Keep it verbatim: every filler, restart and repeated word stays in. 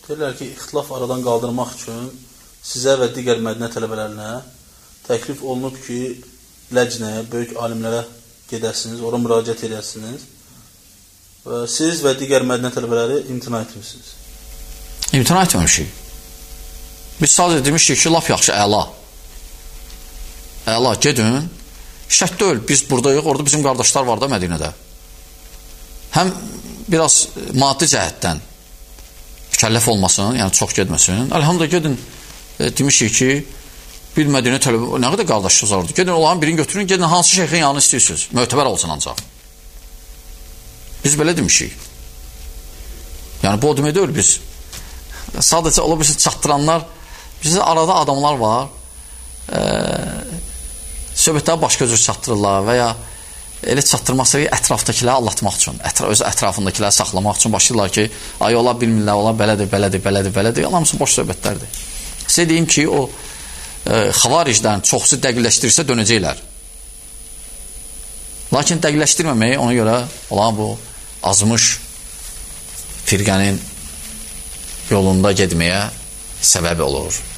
Deyirlər ki, ixtilaf aradan qaldırmaq üçün sizə və digər Mədinə tələbələrinə təklif olunub ki, ləcnəyə, böyük alimlərə gedəsiniz, ora müraciət edəsiniz və siz və digər Mədinə tələbələri imtina etmişsiniz. İmtina etməmişik. Biz sadəcə demişik ki, lap yaxşı, əla. Əla, gedin. Şək deyil, biz buradayıq, orada bizim qardaşlar var da Mədinədə. Həm biraz maddi cəhətdən mükəlləf olmasın, yəni çox gedməsin. Əlhamdülillah, gedin, e, demişik ki, bir Mədinə tələbə, nə qədər qardaşınız vardır? Gedin, onların birini götürün, gedin, hansı şeyxin yanını istəyirsiniz? Mötəbər olsun ancaq. Biz belə demişik. Yəni, bu o demək deyil, biz sadəcə ola bilsin çatdıranlar, bizdə arada adamlar var, e, söhbətləri başqa cür çatdırırlar və ya elə çatdırmaqsa ki, ətrafdakiləri allatmaq üçün, ətra öz ətrafındakiləri saxlamaq üçün başlayırlar ki, ay, ola bilmirlər, ola belədir, belədir, belədir, belədir. Hamısı boş söhbətlərdir. Sizə deyim ki, o e, xavaricdən çoxsu dəqiqləşdirirsə dönəcəklər. Lakin dəqiqləşdirməmək ona görə olan bu azmış firqənin yolunda getməyə səbəbi olur.